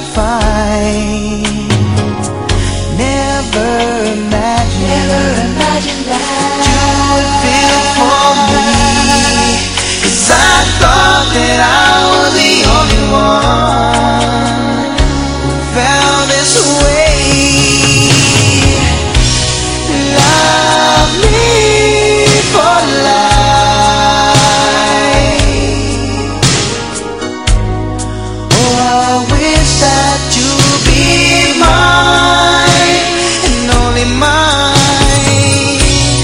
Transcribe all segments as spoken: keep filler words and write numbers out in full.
find. Never imagined, Never imagined that you would feel for me, 'cause I thought that I was the only one who felt this way. Love me for life. Oh, I wish that you'd be mine and only mine.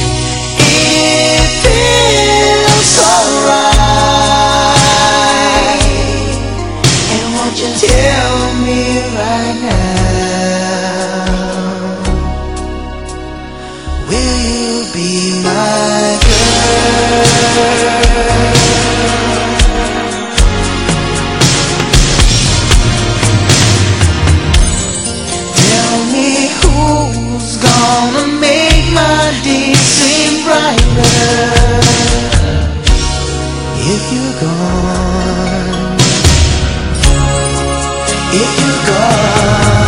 It feels so right. And won't you Tell me right now, will you be my girl? Tell me who's gonna make my days seem brighter if you're gone, if you're gone.